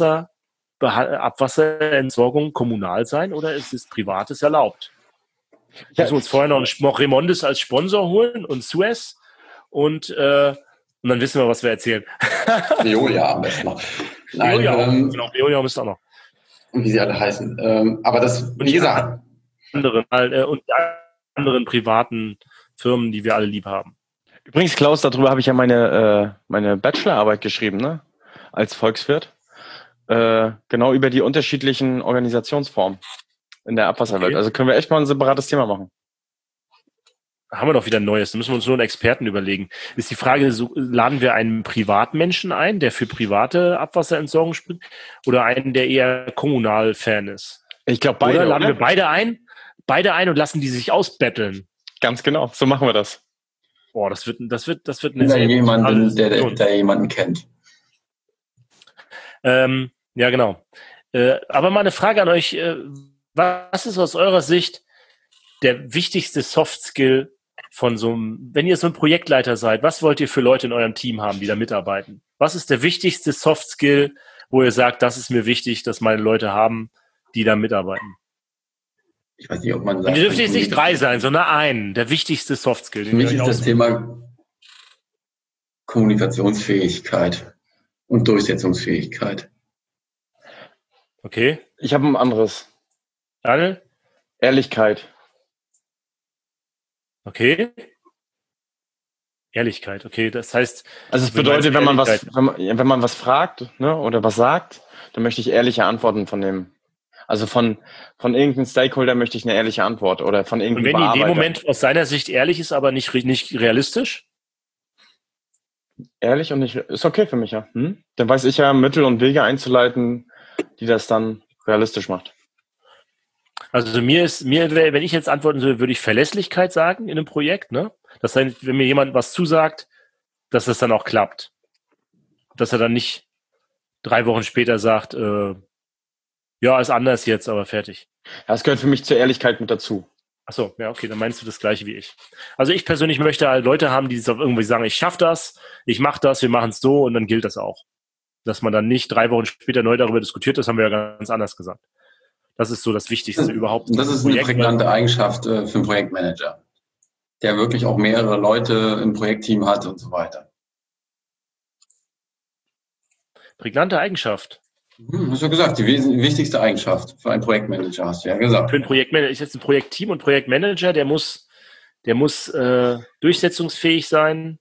Abwasserentsorgung kommunal sein oder ist es Privates erlaubt? Ja. Müssen wir uns vorher noch Remondes als Sponsor holen und Suez und dann wissen wir, was wir erzählen. Veolia am besten noch. Veolia müsste auch noch. Und wie sie alle heißen. Aber das, wie gesagt. Und die anderen privaten Firmen, die wir alle lieb haben. Übrigens, Klaus, darüber habe ich ja meine Bachelorarbeit geschrieben, ne? Als Volkswirt. Genau über die unterschiedlichen Organisationsformen in der Abwasserwelt. Okay. Also können wir echt mal ein separates Thema machen. Haben wir doch wieder ein Neues. Da müssen wir uns nur einen Experten überlegen. Ist die Frage, laden wir einen Privatmenschen ein, der für private Abwasserentsorgung spricht, oder einen, der eher kommunal Fan ist? Ich glaube beide. Oder laden wir beide ein und lassen die sich ausbetteln? Ganz genau. So machen wir das. Boah, das wird eine sehr jemanden, der jemanden kennt. Ja, genau. Aber mal eine Frage an euch. Was ist aus eurer Sicht der wichtigste Soft-Skill von wenn ihr so ein Projektleiter seid, was wollt ihr für Leute in eurem Team haben, die da mitarbeiten? Was ist der wichtigste Soft-Skill, wo ihr sagt, das ist mir wichtig, dass meine Leute haben, die da mitarbeiten? Ich weiß nicht, ob man sagt. Und ihr dürft jetzt nicht 3 sein, sondern einen. Der wichtigste Soft-Skill. Für mich ist das Thema Kommunikationsfähigkeit und Durchsetzungsfähigkeit. Okay. Ich habe ein anderes. Daniel? Ehrlichkeit. Okay. Ehrlichkeit, okay. Das heißt... Also es bedeutet, wenn man was fragt, ne, oder was sagt, dann möchte ich ehrliche Antworten von dem... Also von irgendeinem Stakeholder möchte ich eine ehrliche Antwort oder von irgendeinem Bearbeiter. Und wenn die in dem Moment aus seiner Sicht ehrlich ist, aber nicht realistisch? Ehrlich und nicht... Ist okay für mich, ja. Dann weiß ich ja, Mittel und Wege einzuleiten, die das dann realistisch macht. Also wenn ich jetzt antworten soll, würde ich Verlässlichkeit sagen in einem Projekt, ne? Das heißt, wenn mir jemand was zusagt, dass das dann auch klappt. Dass er dann nicht 3 Wochen später sagt, ja, ist anders jetzt, aber fertig. Ja, das gehört für mich zur Ehrlichkeit mit dazu. Ach so, ja, okay, dann meinst du das Gleiche wie ich. Also ich persönlich möchte halt Leute haben, die irgendwie sagen, ich schaffe das, ich mache das, wir machen es so und dann gilt das auch. Dass man dann nicht 3 Wochen später neu darüber diskutiert, das haben wir ja ganz anders gesagt. Das ist so das Wichtigste überhaupt. Das ist eine prägnante Eigenschaft für einen Projektmanager, der wirklich auch mehrere Leute im Projektteam hat und so weiter. Prägnante Eigenschaft? Hast du gesagt, die wichtigste Eigenschaft für einen Projektmanager, hast du ja gesagt. Für einen Projektmanager ist jetzt ein Projektteam und Projektmanager, der muss durchsetzungsfähig sein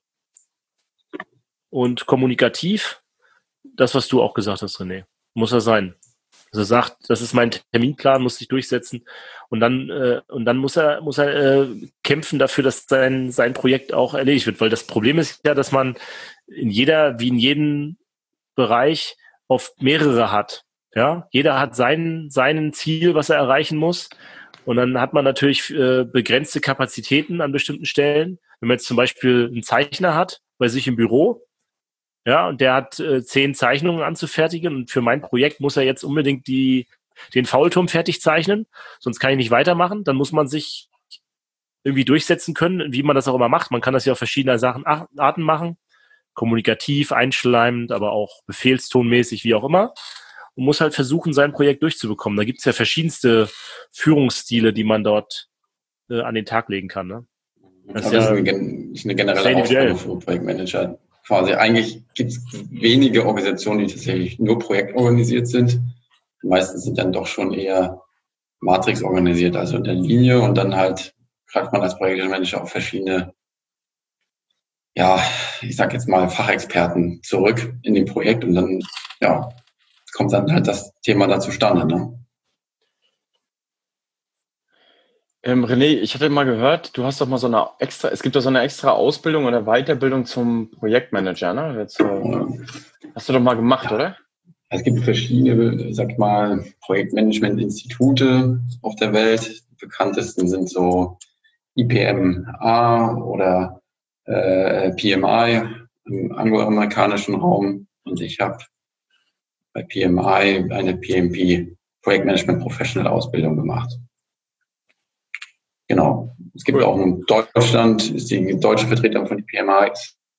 und kommunikativ. Das, was du auch gesagt hast, René, muss er sein. Also er sagt, das ist mein Terminplan, muss sich durchsetzen und dann muss er kämpfen dafür, dass sein Projekt auch erledigt wird, weil das Problem ist ja, dass man in jedem Bereich oft mehrere hat. Ja, jeder hat seinen Ziel, was er erreichen muss, und dann hat man natürlich begrenzte Kapazitäten an bestimmten Stellen. Wenn man jetzt zum Beispiel einen Zeichner hat, bei sich im Büro. Ja, und der hat 10 Zeichnungen anzufertigen und für mein Projekt muss er jetzt unbedingt den Faulturm fertig zeichnen, sonst kann ich nicht weitermachen. Dann muss man sich irgendwie durchsetzen können, wie man das auch immer macht. Man kann das ja auf verschiedene Arten machen. Kommunikativ, einschleimend, aber auch befehlstonmäßig, wie auch immer. Und muss halt versuchen, sein Projekt durchzubekommen. Da gibt's ja verschiedenste Führungsstile, die man dort an den Tag legen kann. Ne? Das ist eine generelle Aufgabe für Projektmanager. Quasi eigentlich gibt es wenige Organisationen, die tatsächlich nur projektorganisiert sind. Die meisten sind dann doch schon eher Matrix organisiert, also in der Linie, und dann halt greift man als Projektmanager auf verschiedene, ja, ich sag jetzt mal Fachexperten zurück in dem Projekt und dann, ja, kommt dann halt das Thema da zustande, ne? René, ich hatte mal gehört, du hast doch mal es gibt doch so eine extra Ausbildung oder Weiterbildung zum Projektmanager, ne? Hast du doch mal gemacht, oder? Es gibt verschiedene, sag ich mal, Projektmanagement-Institute auf der Welt. Die bekanntesten sind so IPMA oder PMI im angloamerikanischen Raum. Und ich habe bei PMI eine PMP, Projektmanagement Professional Ausbildung gemacht. Genau. Es gibt auch in Deutschland, ist die deutsche Vertretung von PMI,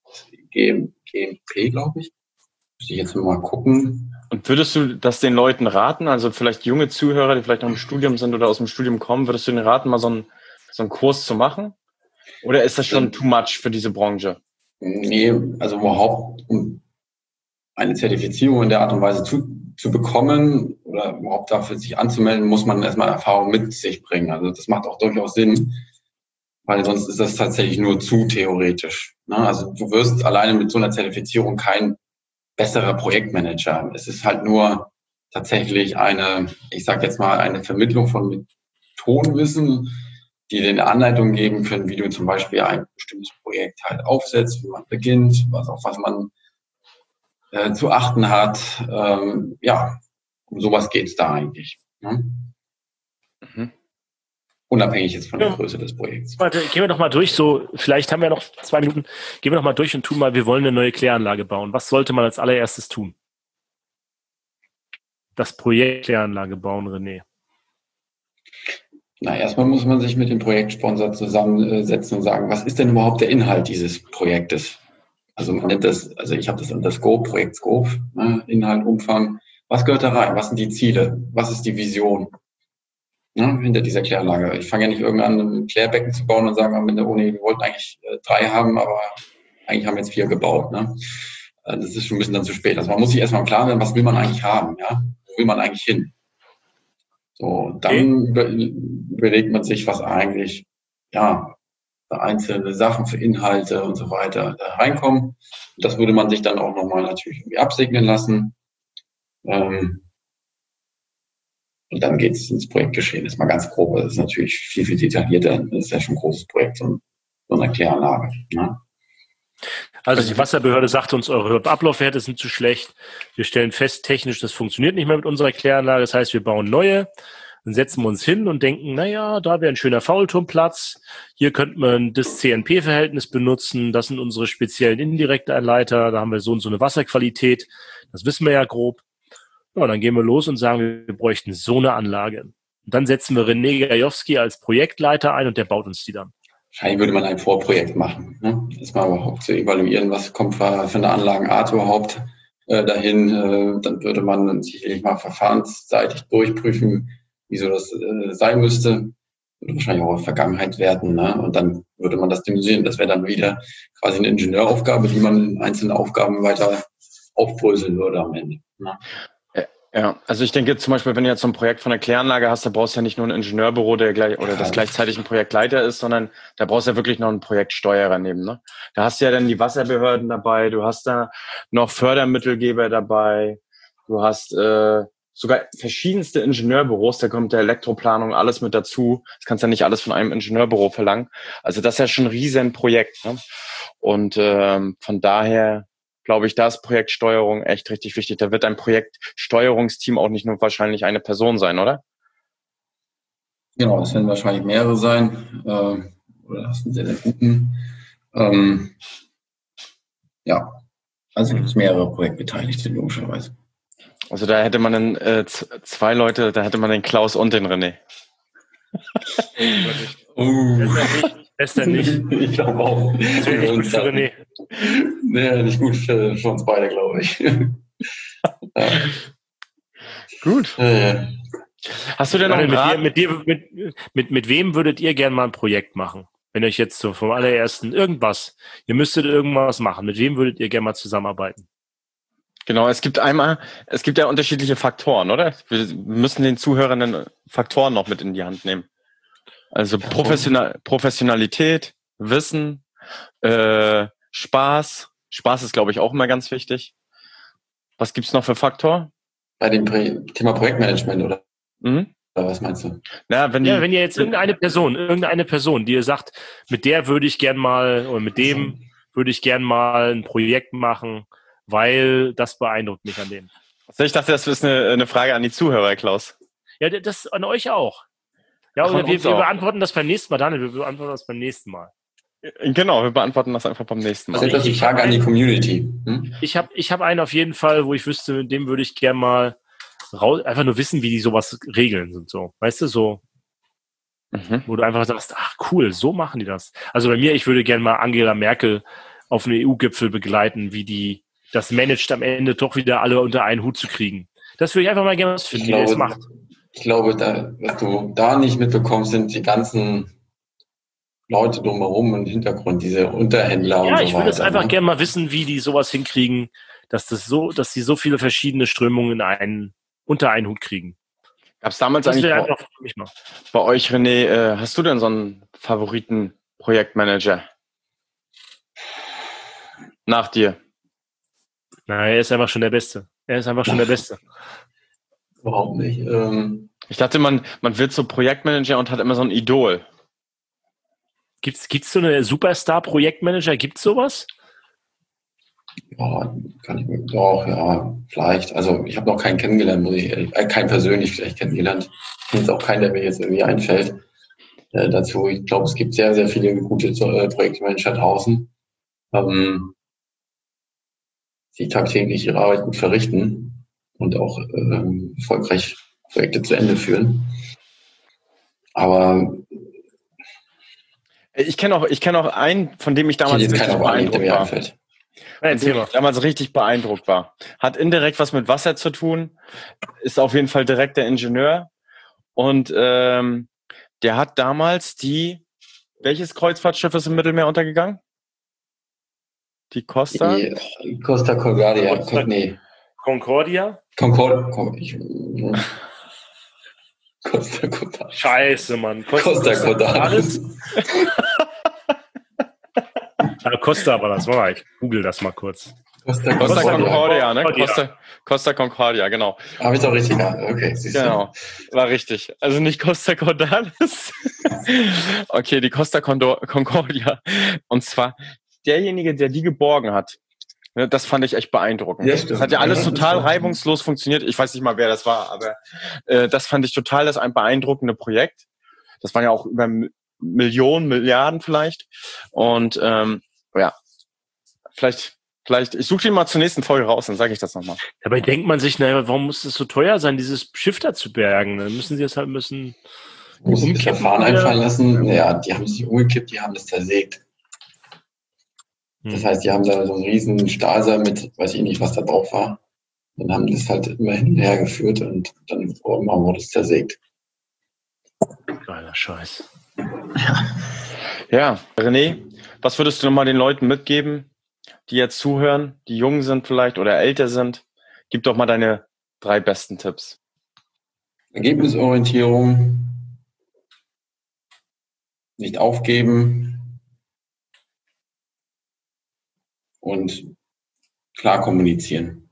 GMP, glaube ich. Muss ich jetzt mal gucken. Und würdest du das den Leuten raten, also vielleicht junge Zuhörer, die vielleicht noch im Studium sind oder aus dem Studium kommen, würdest du denen raten, mal so einen Kurs zu machen? Oder ist das schon too much für diese Branche? Nee, also überhaupt, um eine Zertifizierung in der Art und Weise zu bekommen oder überhaupt dafür sich anzumelden, muss man erstmal Erfahrung mit sich bringen. Also das macht auch durchaus Sinn, weil sonst ist das tatsächlich nur zu theoretisch. Ne? Also du wirst alleine mit so einer Zertifizierung kein besserer Projektmanager. Es ist halt nur tatsächlich ich sage jetzt mal, eine Vermittlung von Methodenwissen, die dir eine Anleitung geben können, wie du zum Beispiel ein bestimmtes Projekt halt aufsetzt, wie man beginnt, was man zu achten hat. Ja, um sowas geht's da eigentlich. Ne? Mhm. Unabhängig jetzt von der Größe des Projekts. Warte, gehen wir doch mal durch, vielleicht haben wir noch 2 Minuten, gehen wir doch mal durch und tun mal, wir wollen eine neue Kläranlage bauen. Was sollte man als allererstes tun? Das Projekt Kläranlage bauen, René. Na, erstmal muss man sich mit dem Projektsponsor zusammensetzen und sagen, was ist denn überhaupt der Inhalt dieses Projektes? Also man nennt das, also ich habe das unter Scope, Projekt Scope, ne, Inhalt, Umfang. Was gehört da rein? Was sind die Ziele? Was ist die Vision, ne, hinter dieser Kläranlage? Ich fange ja nicht irgendwann an, ein Klärbecken zu bauen und sagen am Ende, oh nee, wir wollten eigentlich 3 haben, aber eigentlich haben wir jetzt 4 gebaut. Ne? Das ist schon ein bisschen dann zu spät. Also man muss sich erstmal klar werden, was will man eigentlich haben? Ja? Wo will man eigentlich hin? So, dann überlegt man sich, was eigentlich, ja, für einzelne Sachen, für Inhalte und so weiter da reinkommen. Das würde man sich dann auch nochmal natürlich irgendwie absegnen lassen. Und dann geht es ins Projektgeschehen. Das ist mal ganz grob. Das ist natürlich viel, viel detaillierter. Das ist ja schon ein großes Projekt, so eine Kläranlage. Ne? Also die Wasserbehörde sagt uns, eure Ablaufwerte sind zu schlecht. Wir stellen fest, technisch, das funktioniert nicht mehr mit unserer Kläranlage. Das heißt, wir bauen neue. Dann setzen wir uns hin und denken, naja, da wäre ein schöner Faulturmplatz. Hier könnte man das CNP-Verhältnis benutzen. Das sind unsere speziellen Indirektanleiter. Da haben wir so und so eine Wasserqualität. Das wissen wir ja grob. Ja, dann gehen wir los und sagen, wir bräuchten so eine Anlage. Und dann setzen wir René Gajowski als Projektleiter ein und der baut uns die dann. Wahrscheinlich würde man ein Vorprojekt machen. Ne? Erstmal überhaupt zu evaluieren, was kommt für eine Anlagenart überhaupt dahin. Dann würde man sicherlich mal verfahrensseitig durchprüfen, wieso das sein müsste. Würde wahrscheinlich auch in Vergangenheit werten. Ne? Und dann würde man das dimensionieren. Das wäre dann wieder quasi eine Ingenieuraufgabe, die man in einzelne Aufgaben weiter aufbröseln würde am Ende. Ne? Ja, also ich denke zum Beispiel, wenn du jetzt so ein Projekt von der Kläranlage hast, da brauchst du ja nicht nur ein Ingenieurbüro, das gleichzeitig ein Projektleiter ist, sondern da brauchst du ja wirklich noch einen Projektsteuerer neben. Ne? Da hast du ja dann die Wasserbehörden dabei, du hast da noch Fördermittelgeber dabei, du hast sogar verschiedenste Ingenieurbüros, da kommt der Elektroplanung alles mit dazu. Das kannst du ja nicht alles von einem Ingenieurbüro verlangen. Also das ist ja schon ein riesen Projekt. Ne? Und von daher glaube ich, da ist Projektsteuerung echt richtig wichtig. Da wird ein Projektsteuerungsteam auch nicht nur wahrscheinlich eine Person sein, oder? Genau, das werden wahrscheinlich mehrere sein. Oder das sind sehr, sehr guten. Ja, also gibt es mehrere Projektbeteiligte, logischerweise. Also da hätte man dann zwei Leute, da hätte man den Klaus und den René. Besser nicht. Ich glaube auch. Das wäre nicht gut für René. Nee, nicht gut für uns beide, glaube ich. Ja. Gut. Hast du denn noch einen Rat? Mit wem würdet ihr gerne mal ein Projekt machen? Wenn euch jetzt so vom allerersten irgendwas, ihr müsstet irgendwas machen, mit wem würdet ihr gerne mal zusammenarbeiten? Genau, es gibt ja unterschiedliche Faktoren, oder? Wir müssen den Zuhörern Faktoren noch mit in die Hand nehmen. Also Professionalität, Wissen, Spaß. Spaß ist, glaube ich, auch immer ganz wichtig. Was gibt's noch für Faktor? Bei dem Thema Projektmanagement, oder? Mhm. Oder was meinst du? Na, wenn ihr jetzt irgendeine Person, die ihr sagt, mit der würde ich gern mal, oder mit dem würde ich gern mal ein Projekt machen, weil das beeindruckt mich an dem. Also ich dachte, das ist eine Frage an die Zuhörer, Klaus. Ja, das an euch auch. Ja, oder wir beantworten das beim nächsten Mal, Daniel, wir beantworten das beim nächsten Mal. Genau, wir beantworten das einfach beim nächsten Mal. Also das ist die Frage an die Community. Ich hab einen auf jeden Fall, wo ich wüsste, mit dem würde ich gern mal einfach nur wissen, wie die sowas regeln und so. Weißt du, so. Wo du einfach sagst, ach cool, so machen die das. Also bei mir, ich würde gern mal Angela Merkel auf einem EU-Gipfel begleiten, wie die das managt, am Ende doch wieder alle unter einen Hut zu kriegen. Das würde ich einfach mal gerne finden, wie der das macht. Ich glaube, was du da nicht mitbekommst, sind die ganzen Leute drumherum im Hintergrund, diese Unterhändler und so weiter. Ja, ich würde es einfach gerne mal wissen, wie die sowas hinkriegen, dass sie so viele verschiedene Strömungen unter einen Hut kriegen. Gab es damals das eigentlich bei euch, René, hast du denn so einen Favoriten-Projektmanager? Nach dir? Nein, er ist einfach schon der Beste. Überhaupt nicht. Ich dachte, man wird so Projektmanager und hat immer so ein Idol. Gibt's so eine Superstar-Projektmanager? Gibt's sowas? Ja, kann ich mir doch, ja, vielleicht. Also ich habe noch keinen kennengelernt, keinen persönlich vielleicht kennengelernt. Jetzt auch keinen, der mir jetzt irgendwie einfällt dazu. Ich glaube, es gibt sehr, sehr viele gute Projektmanager draußen, die tagtäglich ihre Arbeit gut verrichten und auch erfolgreich Projekte zu Ende führen. Aber ich kenne auch einen, von dem ich damals richtig beeindruckt war. Hat indirekt was mit Wasser zu tun, ist auf jeden Fall direkt der Ingenieur und der hat damals welches Kreuzfahrtschiff ist im Mittelmeer untergegangen? Die Costa? Die Costa Concordia. Concordia? Costa Cordalis. Scheiße, Mann. Costa Cordalis. Costa war das, war ich. Google das mal kurz. Costa Concordia, ne? Costa Concordia, genau. Habe ich doch richtig gehabt. Okay, genau, war richtig. Also nicht Costa Cordalis. Okay, die Costa Concordia. Und zwar derjenige, der die geborgen hat. Das fand ich echt beeindruckend. Ja, das hat ja alles total reibungslos funktioniert. Ich weiß nicht mal, wer das war, aber das fand ich total ein beeindruckende Projekt. Das waren ja auch über Millionen, Milliarden vielleicht. Und ja, vielleicht, ich suche den mal zur nächsten Folge raus, dann sage ich das nochmal. Dabei denkt man sich, naja, warum muss es so teuer sein, dieses Schiff da zu bergen? Dann müssen sie es halt muss das Verfahren einfallen lassen. Ja, die haben es nicht umgekippt, die haben das zersägt. Das heißt, die haben da so einen riesen Stahlseil mit, weiß ich nicht, was da drauf war. Dann haben die das halt immer hin und her geführt und dann irgendwann wurde es zersägt. Geiler Scheiß. Ja, René, was würdest du nochmal den Leuten mitgeben, die jetzt zuhören, die jung sind vielleicht oder älter sind? Gib doch mal deine 3 besten Tipps. Ergebnisorientierung, nicht aufgeben und klar kommunizieren.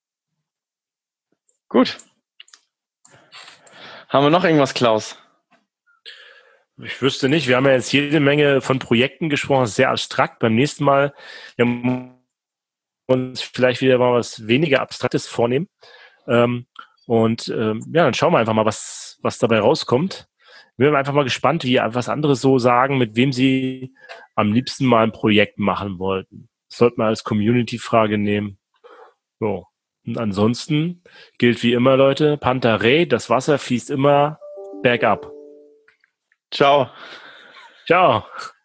Gut. Haben wir noch irgendwas, Klaus? Ich wüsste nicht. Wir haben ja jetzt jede Menge von Projekten gesprochen, sehr abstrakt. Beim nächsten Mal werden wir uns vielleicht wieder mal was weniger Abstraktes vornehmen. Ja, dann schauen wir einfach mal, was dabei rauskommt. Wir sind einfach mal gespannt, wie was andere so sagen, mit wem sie am liebsten mal ein Projekt machen wollten. sollte man als Community-Frage nehmen. So. Und ansonsten gilt wie immer, Leute, Pantarei, das Wasser fließt immer bergab. Ciao. Ciao.